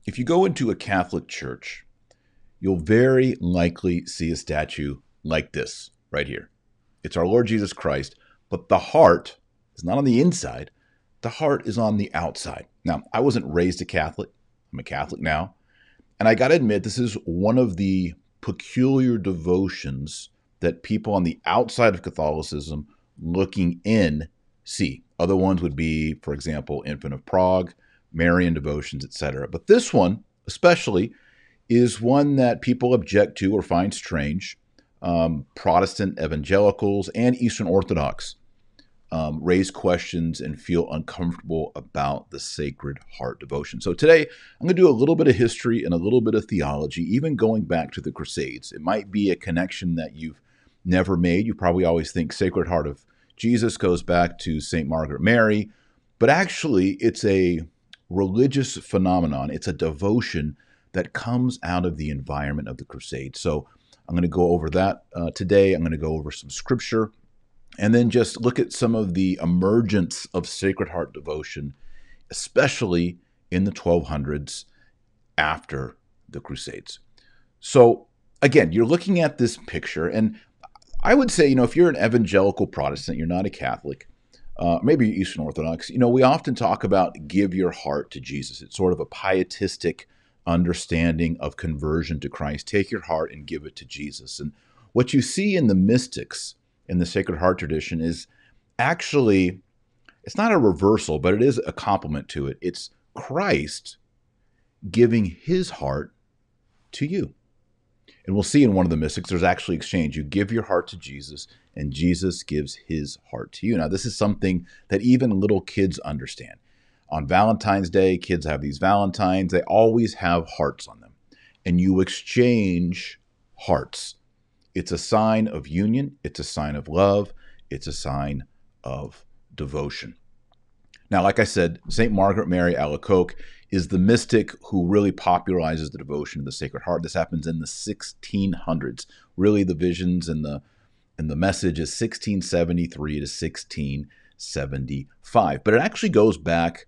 If you go into a Catholic church, you'll very likely see a statue like this right here. It's our Lord Jesus Christ, but the heart is not on the inside. The heart is on the outside. Now, I wasn't raised a Catholic. I'm a Catholic now. And I got to admit, this is one of the peculiar devotions that people on the outside of Catholicism looking in see. Other ones would be, for example, Infant of Prague, Marian devotions, etc. But this one, especially, is one that people object to or find strange. Protestant evangelicals and Eastern Orthodox raise questions and feel uncomfortable about the Sacred Heart devotion. So today, I'm going to do a little bit of history and a little bit of theology, even going back to the Crusades. It might be a connection that you've never made. You probably always think Sacred Heart of Jesus goes back to St. Margaret Mary, but actually it's a religious phenomenon. It's a devotion that comes out of the environment of the Crusades. So I'm going to go over that today. I'm going to go over some scripture and then just look at some of the emergence of Sacred Heart devotion, especially in the 1200s after the Crusades. So again, you're looking at this picture, and I would say, if you're an evangelical Protestant, you're not a Catholic, maybe Eastern Orthodox, we often talk about give your heart to Jesus. It's sort of a pietistic understanding of conversion to Christ. Take your heart and give it to Jesus. And what you see in the mystics in the Sacred Heart tradition is actually, it's not a reversal, but it is a complement to it. It's Christ giving his heart to you. And we'll see in one of the mystics, there's actually exchange. You give your heart to Jesus, and Jesus gives his heart to you. Now, this is something that even little kids understand. On Valentine's Day, kids have these Valentines. They always have hearts on them. And you exchange hearts. It's a sign of union. It's a sign of love. It's a sign of devotion. Now, like I said, St. Margaret Mary Alacoque is the mystic who really popularizes the devotion of the Sacred Heart. This happens in the 1600s. Really, the visions and the message is 1673 to 1675. But it actually goes back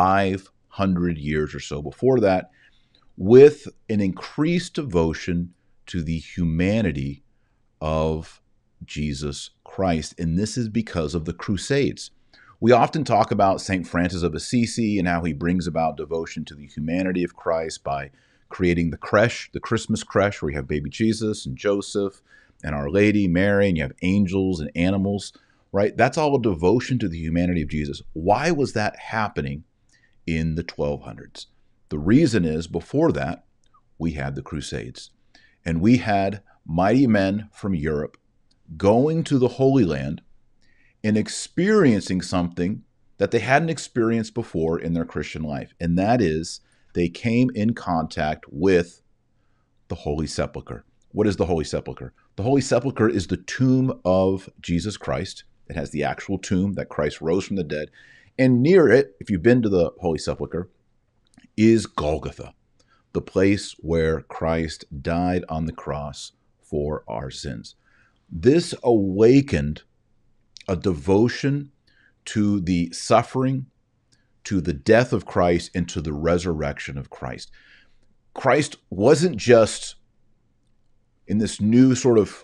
500 years or so before that, with an increased devotion to the humanity of Jesus Christ. And this is because of the Crusades. We often talk about St. Francis of Assisi and how he brings about devotion to the humanity of Christ by creating the creche, the Christmas creche, where you have baby Jesus and Joseph and Our Lady, Mary, and you have angels and animals, right? That's all a devotion to the humanity of Jesus. Why was that happening in the 1200s? The reason is, before that, we had the Crusades. And we had mighty men from Europe going to the Holy Land and experiencing something that they hadn't experienced before in their Christian life. And that is, they came in contact with the Holy Sepulchre. What is the Holy Sepulchre? The Holy Sepulchre is the tomb of Jesus Christ. It has the actual tomb that Christ rose from the dead. And near it, if you've been to the Holy Sepulchre, is Golgotha, the place where Christ died on the cross for our sins. This awakened a devotion to the suffering, to the death of Christ, and to the resurrection of Christ. Christ wasn't just in this new sort of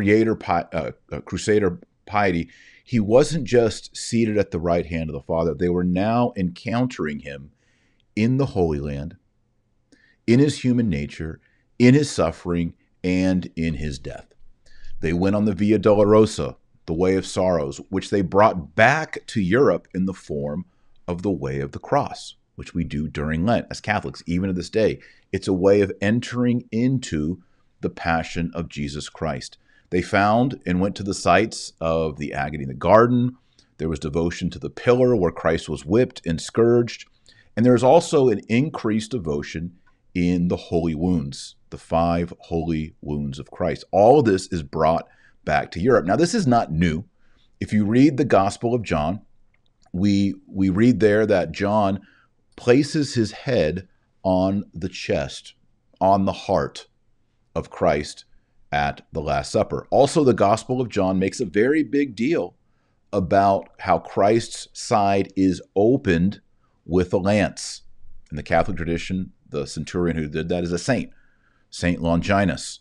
crusader piety. He wasn't just seated at the right hand of the Father. They were now encountering him in the Holy Land, in his human nature, in his suffering, and in his death. They went on the Via Dolorosa, the Way of Sorrows, which they brought back to Europe in the form of the Way of the Cross, which we do during Lent as Catholics, even to this day. It's a way of entering into the passion of Jesus Christ. They found and went to the sites of the agony in the garden. There was devotion to the pillar where Christ was whipped and scourged. And there's also an increased devotion in the holy wounds, the 5 holy wounds of Christ. All of this is brought back to Europe. Now, this is not new. If you read the Gospel of John, we read there that John places his head on the chest, on the heart of Christ at the Last Supper. Also, the Gospel of John makes a very big deal about how Christ's side is opened with a lance. In the Catholic tradition, the centurion who did that, is a saint, Saint Longinus.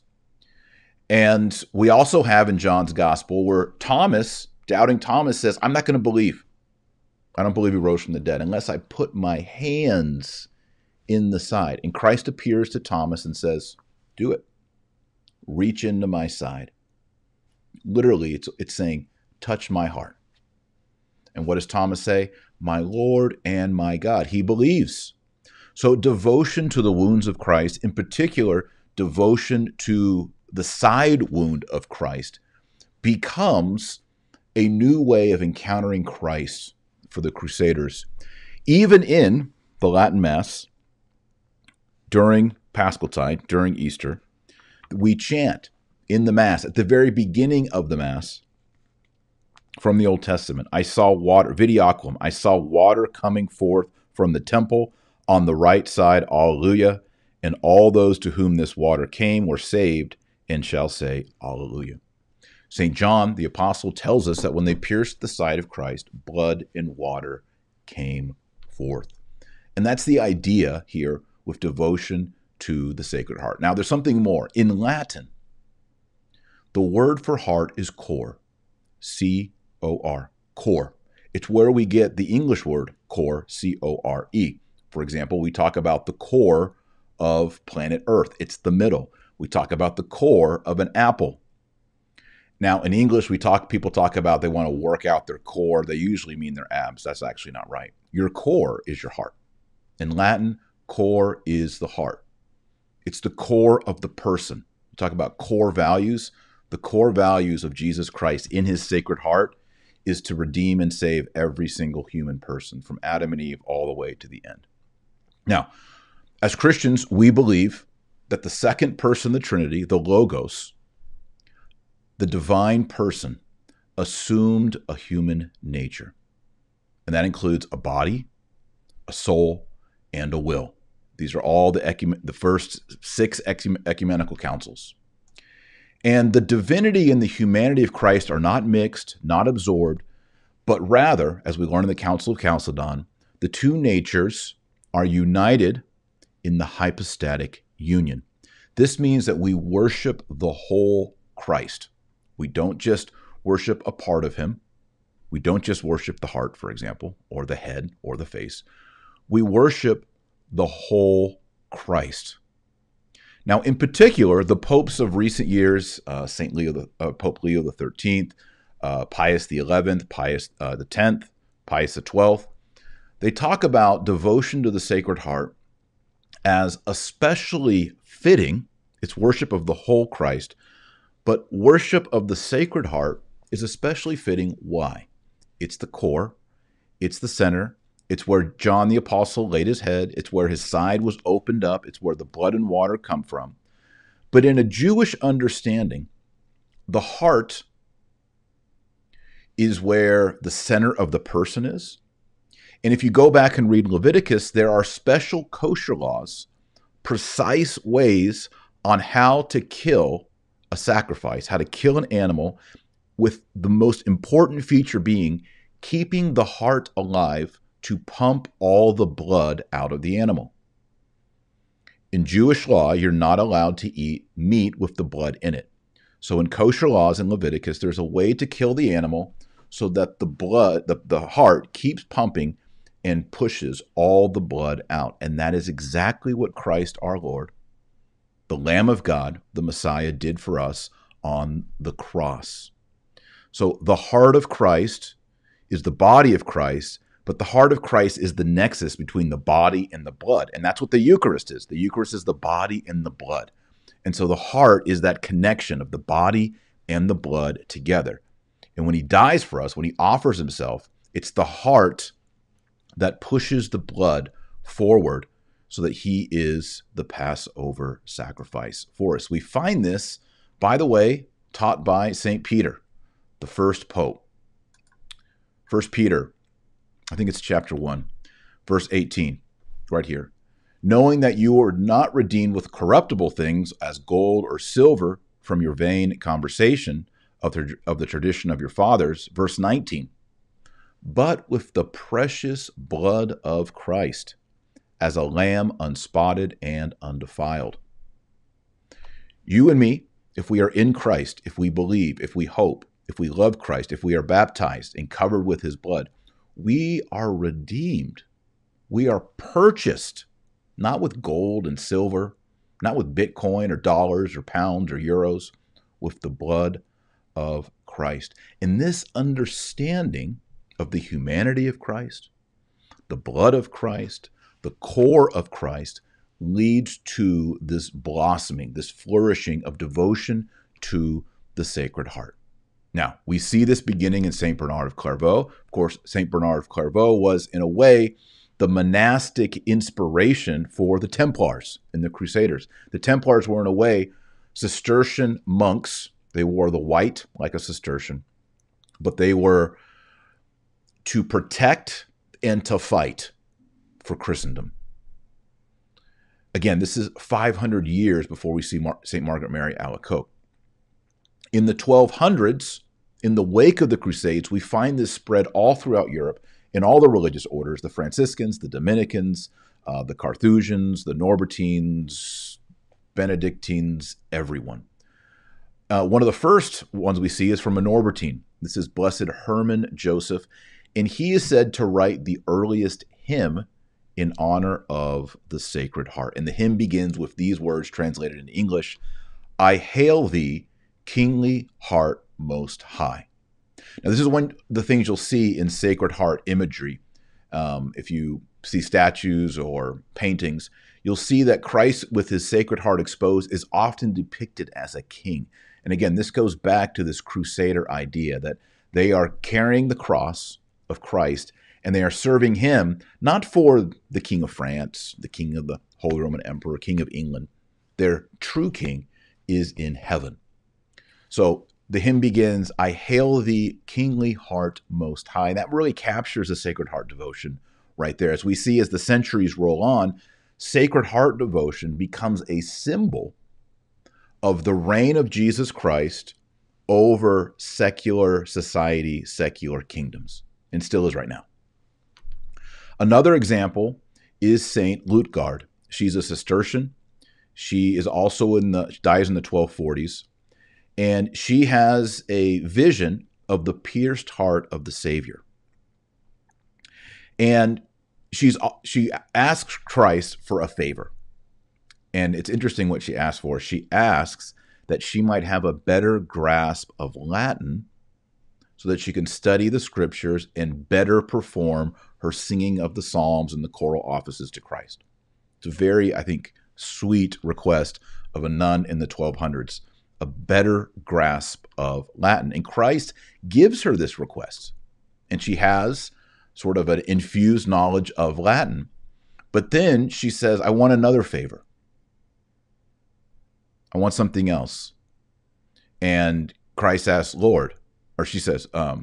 And we also have in John's gospel where Thomas, doubting Thomas, says, I'm not going to believe. I don't believe he rose from the dead unless I put my hands in the side. And Christ appears to Thomas and says, do it. Reach into my side. Literally, it's saying, touch my heart. And what does Thomas say? My Lord and my God. He believes. So devotion to the wounds of Christ, in particular, devotion to the side wound of Christ, becomes a new way of encountering Christ for the Crusaders. Even in the Latin Mass, during Paschaltide, during Easter, we chant in the Mass, at the very beginning of the Mass, from the Old Testament, I saw water, videoculum, I saw water coming forth from the temple on the right side, Alleluia, and all those to whom this water came were saved and shall say, Alleluia. St. John, the apostle, tells us that when they pierced the side of Christ, blood and water came forth. And that's the idea here with devotion to the Sacred Heart. Now, there's something more. In Latin, the word for heart is cor, C-O-R, cor. It's where we get the English word core, C-O-R-E. For example, we talk about the core of planet Earth. It's the middle. We talk about the core of an apple. Now, in English, people talk about they want to work out their core. They usually mean their abs. That's actually not right. Your core is your heart. In Latin, core is the heart. It's the core of the person. You talk about core values. The core values of Jesus Christ in his Sacred Heart is to redeem and save every single human person from Adam and Eve all the way to the end. Now, as Christians, we believe that the second person of the Trinity, the Logos, the divine person, assumed a human nature. And that includes a body, a soul, and a will. These are all the first 6 ecumenical councils. And the divinity and the humanity of Christ are not mixed, not absorbed, but rather, as we learn in the Council of Chalcedon, the two natures are united in the hypostatic union. This means that we worship the whole Christ. We don't just worship a part of him. We don't just worship the heart, for example, or the head or the face. We worship the whole Christ. Now, in particular, the popes of recent years, Pope Leo XIII, Pius XI, Pius X, Pius XII, they talk about devotion to the Sacred Heart as especially fitting. It's worship of the whole Christ, but worship of the Sacred Heart is especially fitting. Why? It's the core. It's the center. It's where John the Apostle laid his head. It's where his side was opened up. It's where the blood and water come from. But in a Jewish understanding, the heart is where the center of the person is. And if you go back and read Leviticus, there are special kosher laws, precise ways on how to kill a sacrifice, how to kill an animal, with the most important feature being keeping the heart alive to pump all the blood out of the animal. In Jewish law, you're not allowed to eat meat with the blood in it. So in kosher laws in Leviticus, there's a way to kill the animal so that the blood, the heart keeps pumping and pushes all the blood out. And that is exactly what Christ our Lord, the Lamb of God, the Messiah, did for us on the cross. So the heart of Christ is the body of Christ, but the heart of Christ is the nexus between the body and the blood. And that's what the Eucharist is. The Eucharist is the body and the blood. And so the heart is that connection of the body and the blood together. And when he dies for us, when he offers himself, it's the heart that pushes the blood forward so that he is the Passover sacrifice for us. We find this, by the way, taught by St. Peter, the first pope. 1 Peter, I think it's chapter 1, verse 18, right here. Knowing that you are not redeemed with corruptible things as gold or silver from your vain conversation of the tradition of your fathers. Verse 19, but with the precious blood of Christ, as a lamb unspotted and undefiled. You and me, if we are in Christ, if we believe, if we hope, if we love Christ, if we are baptized and covered with his blood, we are redeemed. We are purchased, not with gold and silver, not with Bitcoin or dollars or pounds or euros, with the blood of Christ. And this understanding of the humanity of Christ, the blood of Christ, the core of Christ, leads to this blossoming, this flourishing of devotion to the Sacred Heart. Now, we see this beginning in St. Bernard of Clairvaux. Of course, St. Bernard of Clairvaux was, in a way, the monastic inspiration for the Templars and the Crusaders. The Templars were, in a way, Cistercian monks. They wore the white like a Cistercian, but they were to protect and to fight for Christendom. Again, this is 500 years before we see St. Margaret Mary Alacoque. In the 1200s, in the wake of the Crusades, we find this spread all throughout Europe in all the religious orders, the Franciscans, the Dominicans, the Carthusians, the Norbertines, Benedictines, everyone. One of the first ones we see is from a Norbertine. This is Blessed Herman Joseph, and he is said to write the earliest hymn in honor of the Sacred Heart. And the hymn begins with these words translated in English: I hail thee, kingly heart most high. Now, this is one of the things you'll see in Sacred Heart imagery. If you see statues or paintings, you'll see that Christ with his Sacred Heart exposed is often depicted as a king. And again, this goes back to this Crusader idea that they are carrying the cross of Christ and they are serving him not for the King of France, the King of the Holy Roman Emperor, King of England. Their true king is in heaven. So the hymn begins, I hail thee, kingly heart most high. And that really captures the Sacred Heart devotion right there. As we see as the centuries roll on, Sacred Heart devotion becomes a symbol of the reign of Jesus Christ over secular society, secular kingdoms, and still is right now. Another example is Saint Lutgard. She's a Cistercian. She is also dies in the 1240s. And she has a vision of the pierced heart of the Savior. And she asks Christ for a favor. And it's interesting what she asks for. She asks that she might have a better grasp of Latin so that she can study the scriptures and better perform her singing of the psalms and the choral offices to Christ. It's a very, I think, sweet request of a nun in the 1200s, a better grasp of Latin. And Christ gives her this request. And she has sort of an infused knowledge of Latin. But then she says, I want another favor. I want something else. And Christ asks, Lord, or she says, her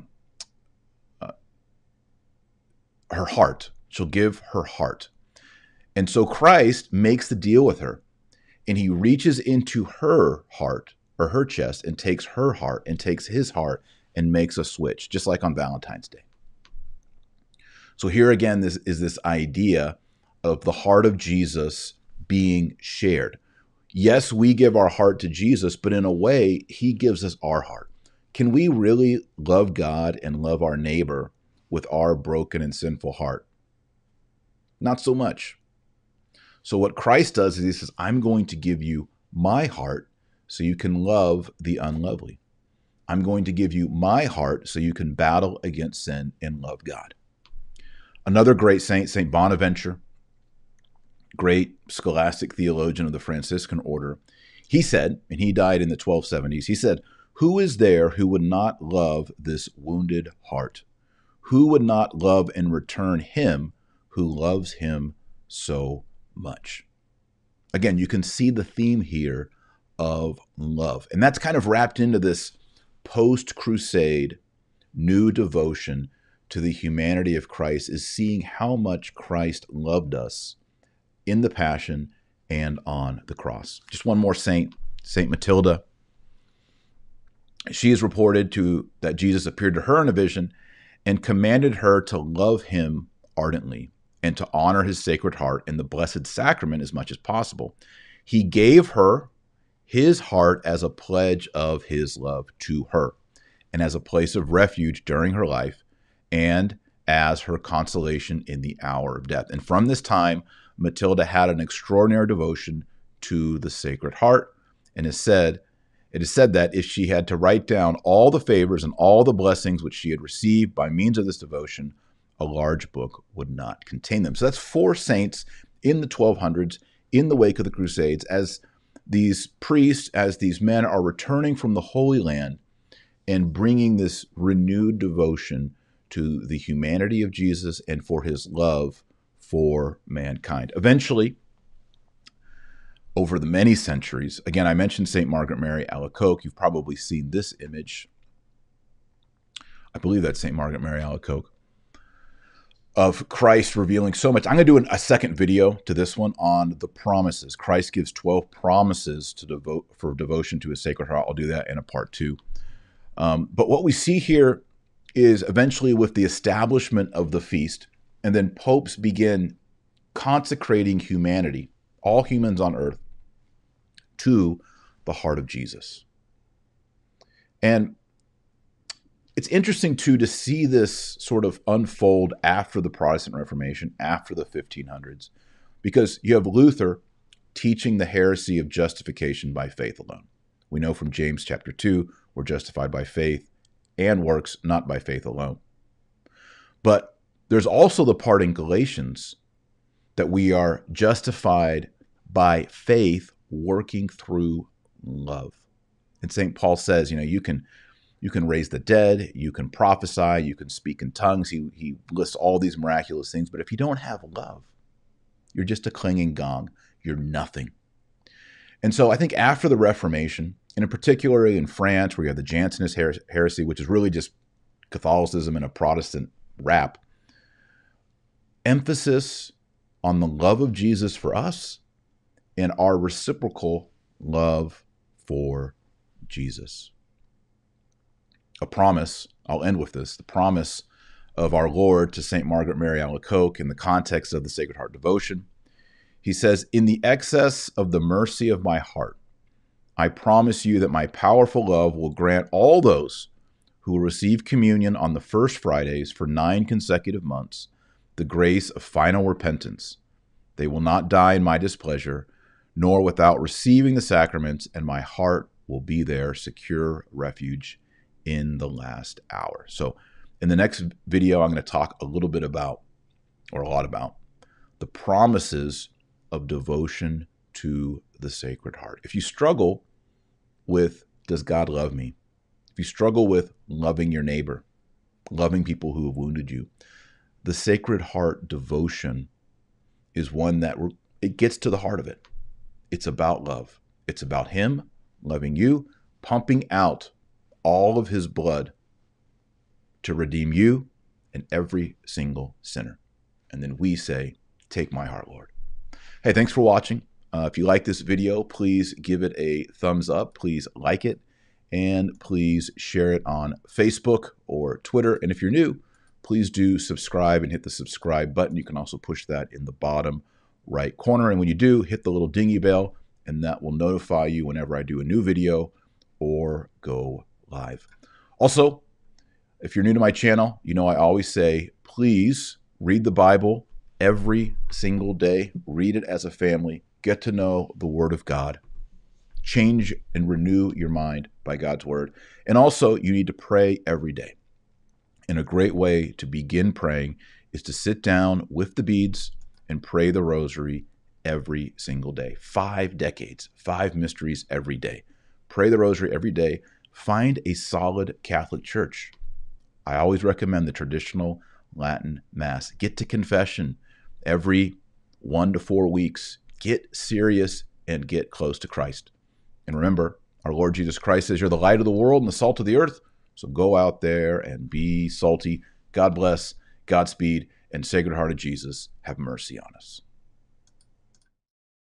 heart. She'll give her heart. And so Christ makes the deal with her. And he reaches into her heart or her chest and takes her heart and takes his heart and makes a switch, just like on Valentine's Day. So here again, this is this idea of the heart of Jesus being shared. Yes, we give our heart to Jesus, but in a way, he gives us our heart. Can we really love God and love our neighbor with our broken and sinful heart? Not so much. So what Christ does is he says, I'm going to give you my heart so you can love the unlovely. I'm going to give you my heart so you can battle against sin and love God. Another great saint, St. Bonaventure, great scholastic theologian of the Franciscan order, he said, and he died in the 1270s, he said, who is there who would not love this wounded heart? Who would not love and return him who loves him so much? Again, you can see the theme here of love. And that's kind of wrapped into this post-crusade new devotion to the humanity of Christ, is seeing how much Christ loved us in the Passion and on the cross. Just one more saint, St. Matilda. She is reported that Jesus appeared to her in a vision and commanded her to love him ardently and to honor his Sacred Heart in the Blessed Sacrament as much as possible. He gave her his heart as a pledge of his love to her and as a place of refuge during her life and as her consolation in the hour of death. And from this time, Matilda had an extraordinary devotion to the Sacred Heart, and it is said that if she had to write down all the favors and all the blessings which she had received by means of this devotion, a large book would not contain them. So that's 4 saints in the 1200s in the wake of the Crusades, as these priests, as these men are returning from the Holy Land and bringing this renewed devotion to the humanity of Jesus and for his love for mankind. Eventually, over the many centuries, again, I mentioned St. Margaret Mary Alacoque. You've probably seen this image. I believe that's St. Margaret Mary Alacoque, of Christ revealing so much. I'm going to do a second video to this one on the promises. Christ gives 12 promises for devotion to his Sacred Heart. I'll do that in a part 2. But what we see here is eventually with the establishment of the feast, and then popes begin consecrating humanity, all humans on earth, to the heart of Jesus. And it's interesting, too, to see this sort of unfold after the Protestant Reformation, after the 1500s, because you have Luther teaching the heresy of justification by faith alone. We know from James chapter 2, we're justified by faith and works, not by faith alone. But there's also the part in Galatians that we are justified by faith working through love. And St. Paul says, you can raise the dead, you can prophesy, you can speak in tongues. He lists all these miraculous things. But if you don't have love, you're just a clanging gong. You're nothing. And so I think after the Reformation, and in particular in France, where you have the Jansenist heresy, which is really just Catholicism in a Protestant wrap, emphasis on the love of Jesus for us and our reciprocal love for Jesus. A promise, I'll end with this, the promise of our Lord to St. Margaret Mary Alacoque in the context of the Sacred Heart devotion. He says, "In the excess of the mercy of my heart, I promise you that my powerful love will grant all those who will receive communion on the first Fridays for 9 consecutive months the grace of final repentance. They will not die in my displeasure, nor without receiving the sacraments, and my heart will be their secure refuge in the last hour." So in the next video, I'm going to talk a little bit about, or a lot about, the promises of devotion to the Sacred Heart. If you struggle with, does God love me? If you struggle with loving your neighbor, loving people who have wounded you, the Sacred Heart devotion is one that it gets to the heart of it. It's about love. It's about him loving you, pumping out all of his blood to redeem you and every single sinner. And then we say, "Take my heart, Lord." Hey, thanks for watching. If you like this video, please give it a thumbs up. Please like it. And please share it on Facebook or Twitter. And if you're new, please do subscribe and hit the subscribe button. You can also push that in the bottom right corner. And when you do, hit the little dingy bell, and that will notify you whenever I do a new video or go live. Also, if you're new to my channel, I always say, please read the Bible every single day. Read it as a family. Get to know the Word of God. Change and renew your mind by God's Word. And also, you need to pray every day. And a great way to begin praying is to sit down with the beads and pray the rosary every single day. 5 decades, 5 mysteries every day. Pray the rosary every day. Find a solid Catholic church. I always recommend the traditional Latin Mass. Get to confession every 1 to 4 weeks. Get serious and get close to Christ. And remember, our Lord Jesus Christ says, "You're the light of the world and the salt of the earth." So go out there and be salty. God bless, Godspeed, and Sacred Heart of Jesus, have mercy on us.